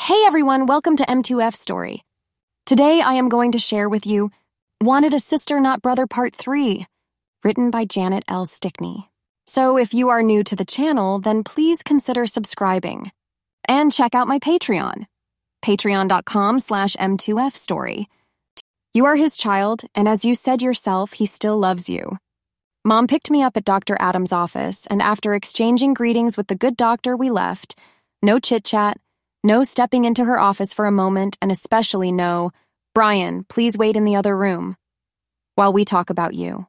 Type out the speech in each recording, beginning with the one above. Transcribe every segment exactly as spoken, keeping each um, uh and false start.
Hey everyone, welcome to M two F Story. Today I am going to share with you Wanted a Sister Not Brother Part three, written by Janet L. Stickney. So if you are new to the channel, then please consider subscribing. And check out my Patreon, patreon.com slash M2F Story. You are his child, and as you said yourself, he still loves you. Mom picked me up at Doctor Adams' office, and after exchanging greetings with the good doctor, we left. No chit-chat, no stepping into her office for a moment, and especially no, Brian, please wait in the other room while we talk about you.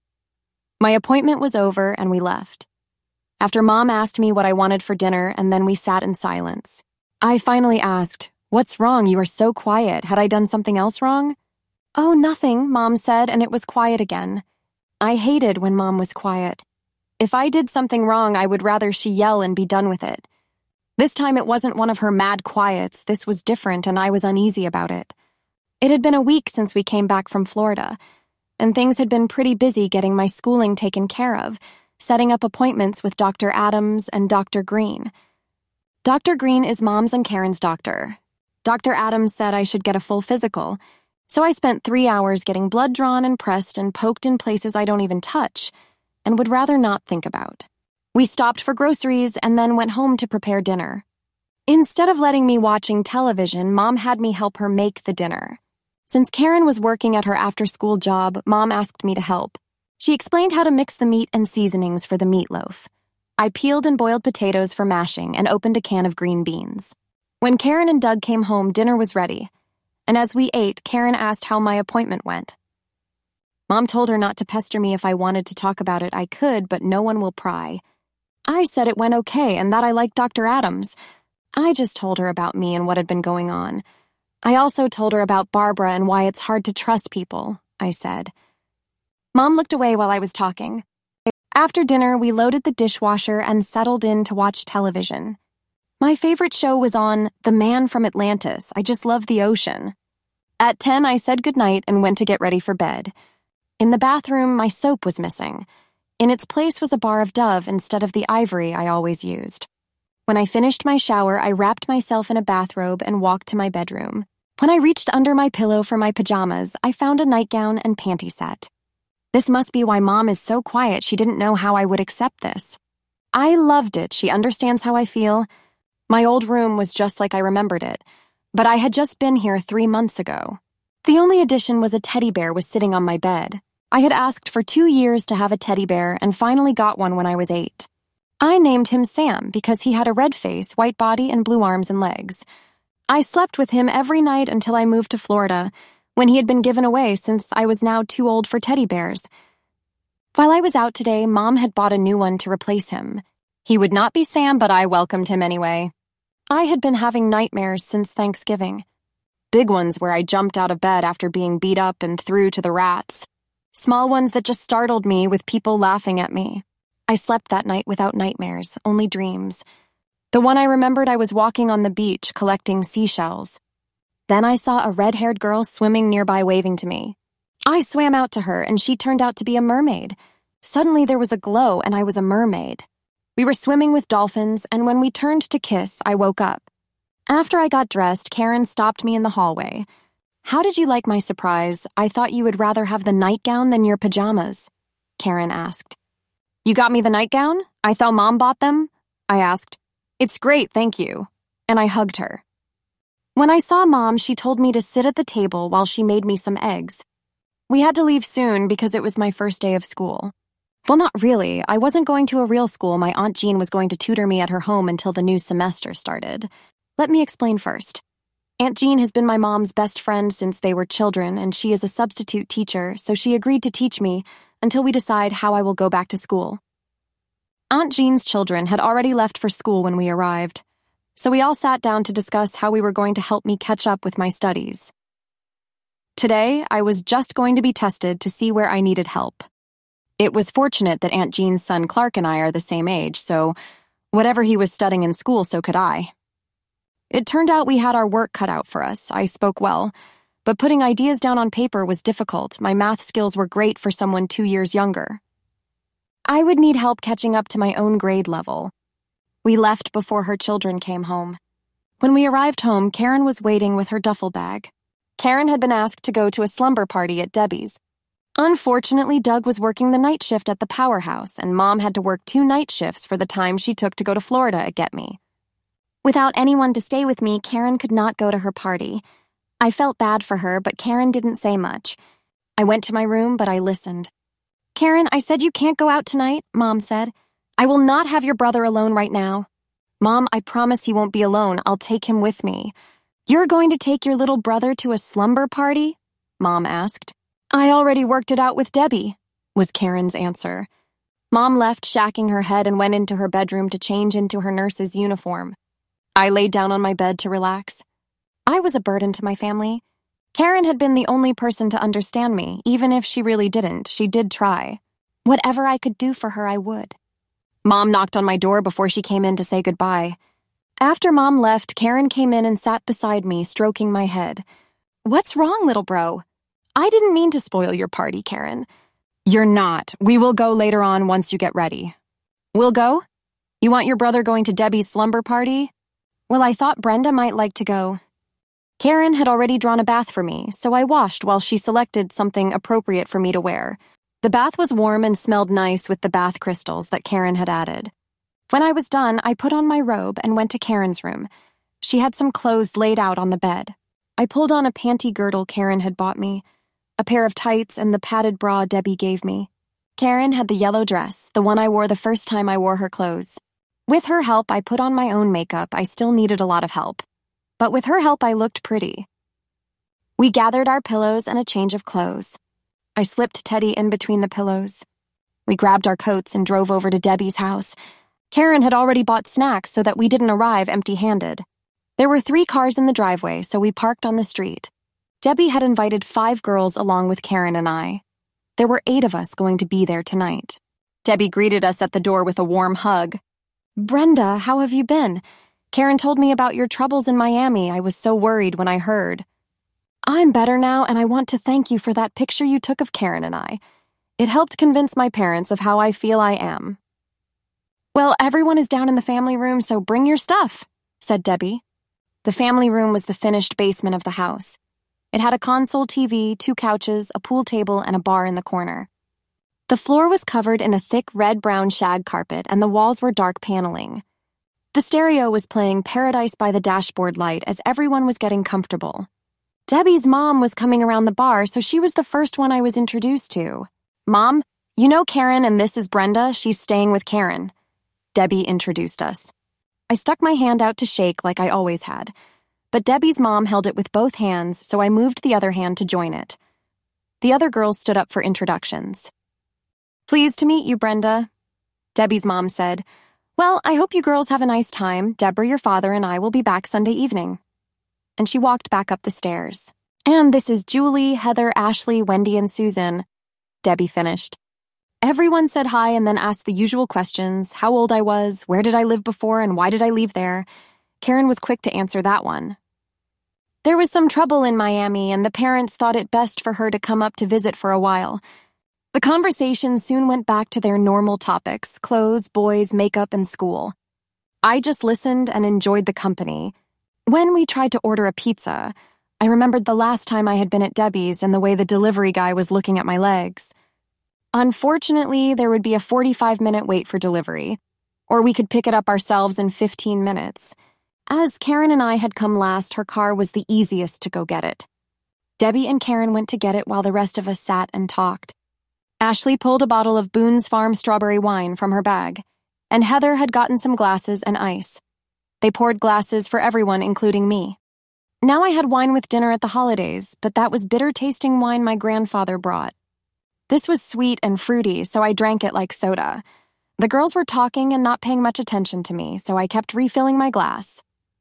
My appointment was over, and we left. After Mom asked me what I wanted for dinner, and then we sat in silence. I finally asked, "What's wrong? You are so quiet. Had I done something else wrong?" "Oh, nothing," Mom said, and it was quiet again. I hated when Mom was quiet. If I did something wrong, I would rather she yell and be done with it. This time it wasn't one of her mad quiets. This was different, and I was uneasy about it. It had been a week since we came back from Florida, and things had been pretty busy getting my schooling taken care of, setting up appointments with Doctor Adams and Doctor Green. Doctor Green is Mom's and Karen's doctor. Doctor Adams said I should get a full physical, so I spent three hours getting blood drawn and pressed and poked in places I don't even touch, and would rather not think about. We stopped for groceries and then went home to prepare dinner. Instead of letting me watching television, Mom had me help her make the dinner. Since Karen was working at her after-school job, Mom asked me to help. She explained how to mix the meat and seasonings for the meatloaf. I peeled and boiled potatoes for mashing and opened a can of green beans. When Karen and Doug came home, dinner was ready. And as we ate, Karen asked how my appointment went. Mom told her not to pester me. If I wanted to talk about it, I could, but no one will pry. I said it went okay and that I liked Doctor Adams. I just told her about me and what had been going on. I also told her about Barbara and why it's hard to trust people, I said. Mom looked away while I was talking. After dinner, we loaded the dishwasher and settled in to watch television. My favorite show was on The Man from Atlantis. I just love the ocean. At ten, I said goodnight and went to get ready for bed. In the bathroom, my soap was missing. In its place was a bar of Dove instead of the Ivory I always used. When I finished my shower, I wrapped myself in a bathrobe and walked to my bedroom. When I reached under my pillow for my pajamas, I found a nightgown and panty set. This must be why Mom is so quiet. She didn't know how I would accept this. I loved it. She understands how I feel. My old room was just like I remembered it, but I had just been here three months ago. The only addition was a teddy bear was sitting on my bed. I had asked for two years to have a teddy bear and finally got one when I was eight. I named him Sam because he had a red face, white body, and blue arms and legs. I slept with him every night until I moved to Florida, when he had been given away since I was now too old for teddy bears. While I was out today, Mom had bought a new one to replace him. He would not be Sam, but I welcomed him anyway. I had been having nightmares since Thanksgiving. Big ones where I jumped out of bed after being beat up and threw to the rats. Small ones that just startled me with people laughing at me. I slept that night without nightmares, only dreams. The one I remembered, I was walking on the beach collecting seashells. Then I saw a red-haired girl swimming nearby waving to me. I swam out to her, and she turned out to be a mermaid. Suddenly there was a glow, and I was a mermaid. We were swimming with dolphins, and when we turned to kiss, I woke up. After I got dressed, Karen stopped me in the hallway. "How did you like my surprise? I thought you would rather have the nightgown than your pajamas," Karen asked. "You got me the nightgown? I thought Mom bought them?" I asked. "It's great, thank you." And I hugged her. When I saw Mom, she told me to sit at the table while she made me some eggs. We had to leave soon because it was my first day of school. Well, not really. I wasn't going to a real school. My Aunt Jean was going to tutor me at her home until the new semester started. Let me explain first. Aunt Jean has been my mom's best friend since they were children, and she is a substitute teacher, so she agreed to teach me until we decide how I will go back to school. Aunt Jean's children had already left for school when we arrived, so we all sat down to discuss how we were going to help me catch up with my studies. Today, I was just going to be tested to see where I needed help. It was fortunate that Aunt Jean's son Clark and I are the same age, so whatever he was studying in school, so could I. It turned out we had our work cut out for us. I spoke well, but putting ideas down on paper was difficult. My math skills were great for someone two years younger. I would need help catching up to my own grade level. We left before her children came home. When we arrived home, Karen was waiting with her duffel bag. Karen had been asked to go to a slumber party at Debbie's. Unfortunately, Doug was working the night shift at the powerhouse, and Mom had to work two night shifts for the time she took to go to Florida and get me. Without anyone to stay with me, Karen could not go to her party. I felt bad for her, but Karen didn't say much. I went to my room, but I listened. "Karen, I said you can't go out tonight," Mom said. "I will not have your brother alone right now." "Mom, I promise he won't be alone. I'll take him with me." "You're going to take your little brother to a slumber party?" Mom asked. "I already worked it out with Debbie," was Karen's answer. Mom left, shacking her head, and went into her bedroom to change into her nurse's uniform. I laid down on my bed to relax. I was a burden to my family. Karen had been the only person to understand me. Even if she really didn't, she did try. Whatever I could do for her, I would. Mom knocked on my door before she came in to say goodbye. After Mom left, Karen came in and sat beside me, stroking my head. "What's wrong, little bro?" "I didn't mean to spoil your party, Karen." "You're not. We will go later on once you get ready." "We'll go? You want your brother going to Debbie's slumber party?" "Well, I thought Brenda might like to go." Karen had already drawn a bath for me, so I washed while she selected something appropriate for me to wear. The bath was warm and smelled nice with the bath crystals that Karen had added. When I was done, I put on my robe and went to Karen's room. She had some clothes laid out on the bed. I pulled on a panty girdle Karen had bought me, a pair of tights, and the padded bra Debbie gave me. Karen had the yellow dress, the one I wore the first time I wore her clothes. With her help, I put on my own makeup. I still needed a lot of help. But with her help, I looked pretty. We gathered our pillows and a change of clothes. I slipped Teddy in between the pillows. We grabbed our coats and drove over to Debbie's house. Karen had already bought snacks so that we didn't arrive empty-handed. There were three cars in the driveway, so we parked on the street. Debbie had invited five girls along with Karen and I. There were eight of us going to be there tonight. Debbie greeted us at the door with a warm hug. "Brenda, how have you been? Karen told me about your troubles in Miami. I was so worried when I heard." "I'm better now, and I want to thank you for that picture you took of Karen and I. It helped convince my parents of how I feel I am." "Well, everyone is down in the family room, so bring your stuff," said Debbie. The family room was the finished basement of the house. It had a console T V, two couches, a pool table, and a bar in the corner. The floor was covered in a thick red-brown shag carpet, and the walls were dark paneling. The stereo was playing Paradise by the Dashboard Light as everyone was getting comfortable. Debbie's mom was coming around the bar, so she was the first one I was introduced to. "Mom, you know Karen, and this is Brenda. She's staying with Karen." Debbie introduced us. I stuck my hand out to shake like I always had, but Debbie's mom held it with both hands, so I moved the other hand to join it. The other girls stood up for introductions. "Pleased to meet you, Brenda," Debbie's mom said. "Well, I hope you girls have a nice time. Deborah, your father, and I will be back Sunday evening." And she walked back up the stairs. "And this is Julie, Heather, Ashley, Wendy, and Susan," Debbie finished. Everyone said hi and then asked the usual questions: how old I was, where did I live before, and why did I leave there? Karen was quick to answer that one. There was some trouble in Miami, and the parents thought it best for her to come up to visit for a while. The conversation soon went back to their normal topics: clothes, boys, makeup, and school. I just listened and enjoyed the company. When we tried to order a pizza, I remembered the last time I had been at Debbie's and the way the delivery guy was looking at my legs. Unfortunately, there would be a forty-five minute wait for delivery, or we could pick it up ourselves in fifteen minutes. As Karen and I had come last, her car was the easiest to go get it. Debbie and Karen went to get it while the rest of us sat and talked. Ashley pulled a bottle of Boone's Farm strawberry wine from her bag, and Heather had gotten some glasses and ice. They poured glasses for everyone, including me. Now I had wine with dinner at the holidays, but that was bitter-tasting wine my grandfather brought. This was sweet and fruity, so I drank it like soda. The girls were talking and not paying much attention to me, so I kept refilling my glass.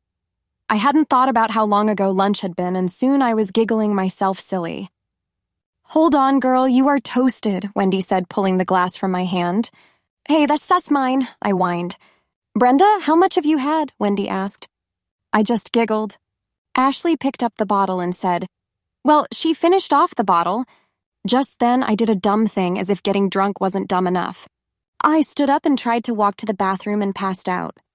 I hadn't thought about how long ago lunch had been, and soon I was giggling myself silly. "Hold on, girl, you are toasted," Wendy said, pulling the glass from my hand. "Hey, that's that's mine," I whined. "Brenda, how much have you had?" Wendy asked. I just giggled. Ashley picked up the bottle and said, "Well, she finished off the bottle." Just then, I did a dumb thing, as if getting drunk wasn't dumb enough. I stood up and tried to walk to the bathroom and passed out.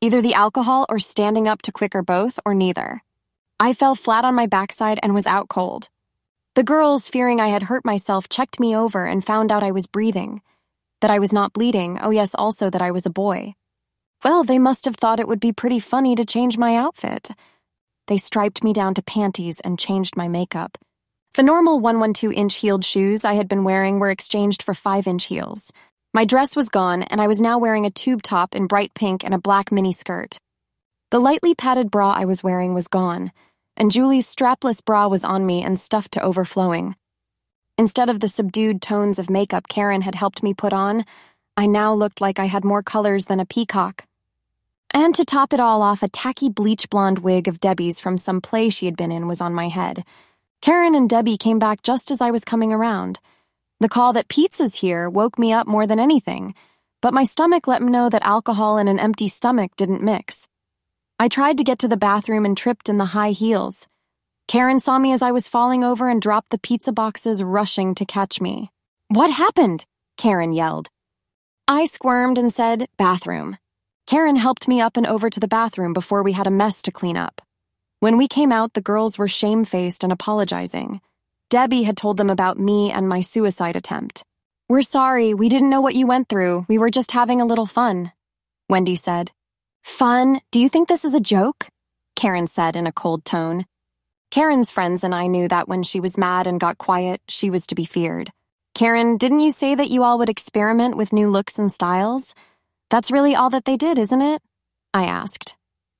Either the alcohol or standing up to quick or both, or neither. I fell flat on my backside and was out cold. The girls, fearing I had hurt myself, checked me over and found out I was breathing. That I was not bleeding, oh yes, also that I was a boy. Well, they must have thought it would be pretty funny to change my outfit. They striped me down to panties and changed my makeup. The normal one twelve inch heeled shoes I had been wearing were exchanged for five inch heels. My dress was gone, and I was now wearing a tube top in bright pink and a black mini skirt. The lightly padded bra I was wearing was gone, and Julie's strapless bra was on me and stuffed to overflowing. Instead of the subdued tones of makeup Karen had helped me put on, I now looked like I had more colors than a peacock. And to top it all off, a tacky bleach blonde wig of Debbie's from some play she had been in was on my head. Karen and Debbie came back just as I was coming around. The call that pizza's here woke me up more than anything, but my stomach let me know that alcohol and an empty stomach didn't mix. I tried to get to the bathroom and tripped in the high heels. Karen saw me as I was falling over and dropped the pizza boxes, rushing to catch me. "What happened?" Karen yelled. I squirmed and said, "Bathroom." Karen helped me up and over to the bathroom before we had a mess to clean up. When we came out, the girls were shamefaced and apologizing. Debbie had told them about me and my suicide attempt. "We're sorry, we didn't know what you went through. We were just having a little fun," Wendy said. "Fun? Do you think this is a joke?" Karen said in a cold tone. Karen's friends and I knew that when she was mad and got quiet, she was to be feared. "Karen, didn't you say that you all would experiment with new looks and styles? That's really all that they did, isn't it?" I asked.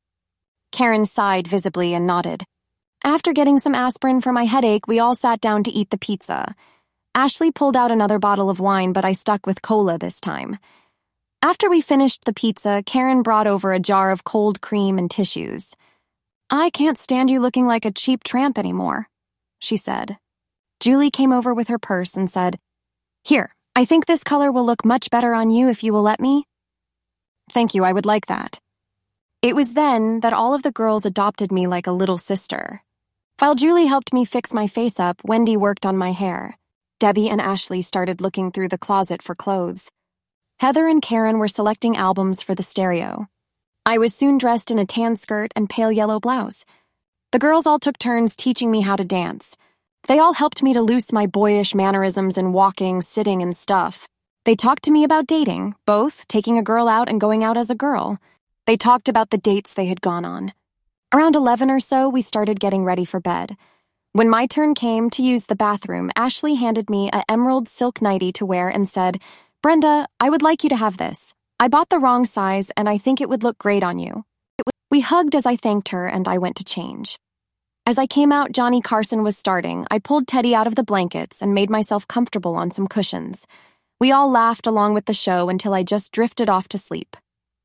Karen sighed visibly and nodded. After getting some aspirin for my headache, we all sat down to eat the pizza. Ashley pulled out another bottle of wine, but I stuck with cola this time. After we finished the pizza, Karen brought over a jar of cold cream and tissues. "I can't stand you looking like a cheap tramp anymore," she said. Julie came over with her purse and said, "Here, I think this color will look much better on you if you will let me." "Thank you, I would like that." It was then that all of the girls adopted me like a little sister. While Julie helped me fix my face up, Wendy worked on my hair. Debbie and Ashley started looking through the closet for clothes. Heather and Karen were selecting albums for the stereo. I was soon dressed in a tan skirt and pale yellow blouse. The girls all took turns teaching me how to dance. They all helped me to loose my boyish mannerisms in walking, sitting, and stuff. They talked to me about dating, both taking a girl out and going out as a girl. They talked about the dates they had gone on. Around eleven or so, we started getting ready for bed. When my turn came to use the bathroom, Ashley handed me a emerald silk nightie to wear and said, "Brenda, I would like you to have this. I bought the wrong size, and I think it would look great on you." We hugged as I thanked her, and I went to change. As I came out, Johnny Carson was starting. I pulled Teddy out of the blankets and made myself comfortable on some cushions. We all laughed along with the show until I just drifted off to sleep.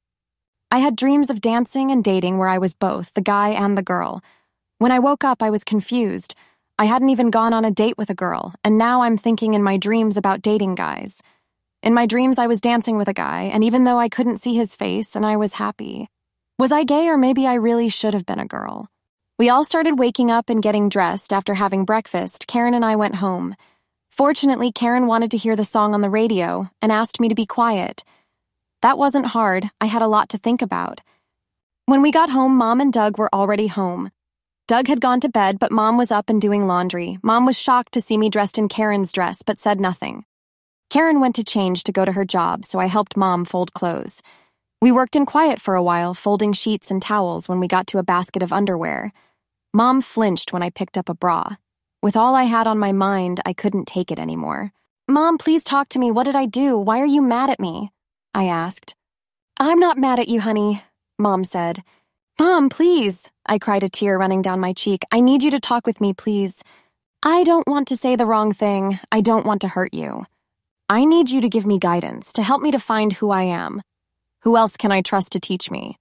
I had dreams of dancing and dating where I was both, the guy and the girl. When I woke up, I was confused. I hadn't even gone on a date with a girl, and now I'm thinking in my dreams about dating guys. In my dreams, I was dancing with a guy, and even though I couldn't see his face, and I was happy. Was I gay, or maybe I really should have been a girl? We all started waking up and getting dressed. After having breakfast, Karen and I went home. Fortunately, Karen wanted to hear the song on the radio and asked me to be quiet. That wasn't hard. I had a lot to think about. When we got home, Mom and Doug were already home. Doug had gone to bed, but Mom was up and doing laundry. Mom was shocked to see me dressed in Karen's dress, but said nothing. Karen went to change to go to her job, so I helped Mom fold clothes. We worked in quiet for a while, folding sheets and towels when we got to a basket of underwear. Mom flinched when I picked up a bra. With all I had on my mind, I couldn't take it anymore. "Mom, please talk to me. What did I do? Why are you mad at me?" I asked. "I'm not mad at you, honey," Mom said. "Mom, please," I cried, a tear running down my cheek. "I need you to talk with me, please. I don't want to say the wrong thing. I don't want to hurt you. I need you to give me guidance, to help me to find who I am. Who else can I trust to teach me?"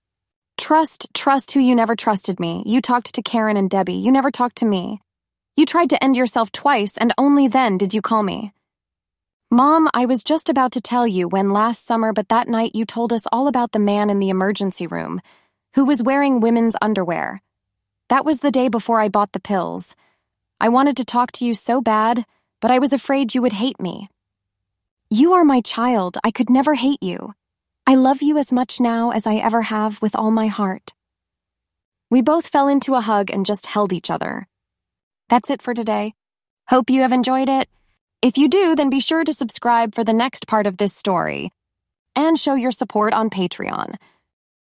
"Trust, trust who you never trusted me. You talked to Karen and Debbie. You never talked to me. You tried to end yourself twice, and only then did you call me." "Mom, I was just about to tell you when last summer, but that night you told us all about the man in the emergency room who was wearing women's underwear. That was the day before I bought the pills. I wanted to talk to you so bad, but I was afraid you would hate me." "You are my child. I could never hate you." I love you as much now as I ever have with all my heart." We both fell into a hug and just held each other. That's it for today. Hope you have enjoyed it. If you do, then be sure to subscribe for the next part of this story and show your support on Patreon.